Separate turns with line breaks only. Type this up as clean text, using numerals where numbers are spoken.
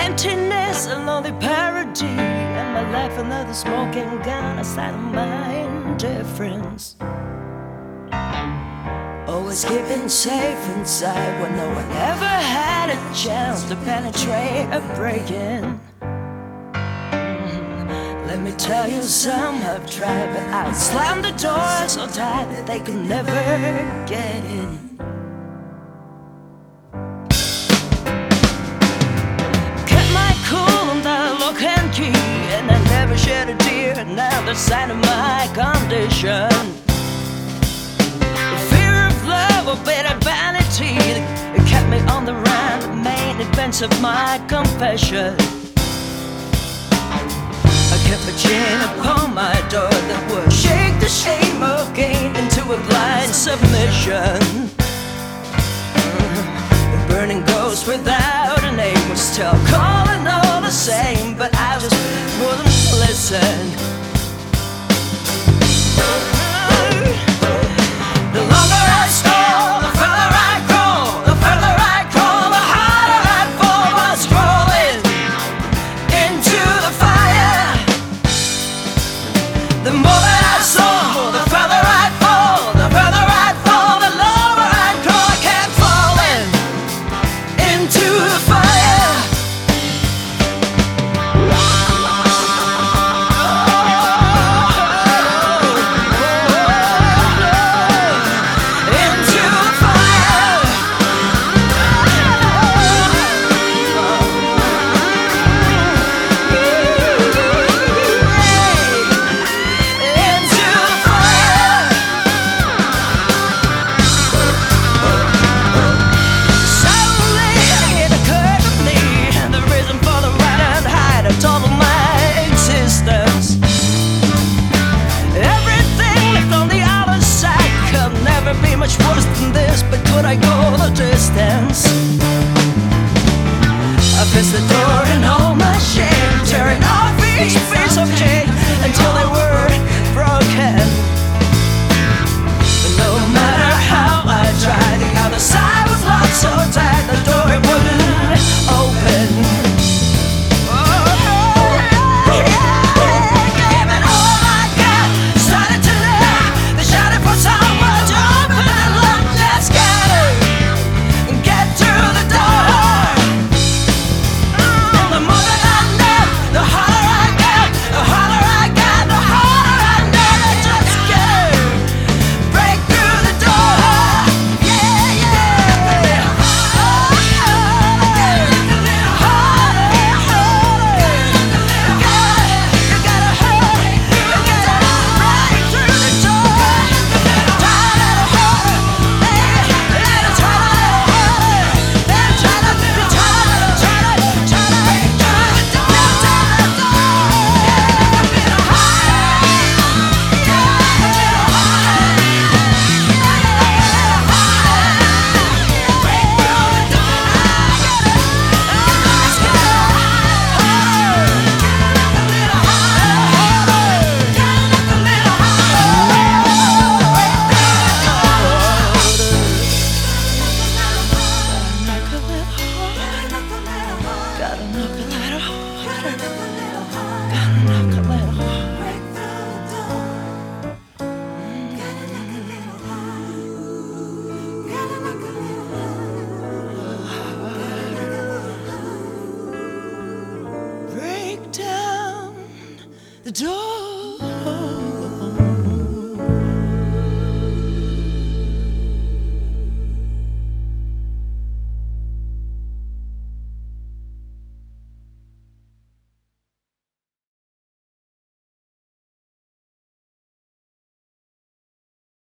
emptiness, a lonely parody, and my life another smoking gun, a sign of my indifference. Always keeping safe inside when no one ever had a chance to penetrate or break in. Let me tell you, some have tried, but I slammed the door so tight that they could never get in. Kept my cool on the lock and key, and I never shed a tear, and now the sign of my condition. The fear of love or bitter vanity, it kept me on the run, the main events of my confession. I kept a chain upon my door that would shake the shame of gain into a blind submission. The burning ghost without a name was still calling all the same, but I just wouldn't listen. The longer I stall, the further I crawl, the further I crawl, the harder I fall while scrolling into the fire. The more that I saw, the further I fall, the further I fall, the lower I crawl. I kept falling into the fire. Into the fire. Into the fire. Suddenly it occurred to me the reason for the right and hide of total my existence. Everything left on the other side could never be much worse than this, but could I go the distance? I faced the door and all my shame, tearing off each piece of chain until they were broken. But no matter how I tried, the other side was locked so tight, the door it wouldn't open. Gave it all I got, started to live. They shouted for someone to open and look, let's get through the door. The more that I know, the harder I get, the harder I get, the harder I know. Just break through the door. Yeah, yeah. You gotta hurry, you gotta break through the door. Try to hurry, try Gotta knock a little harder. Gotta knock a little harder. Break down the door.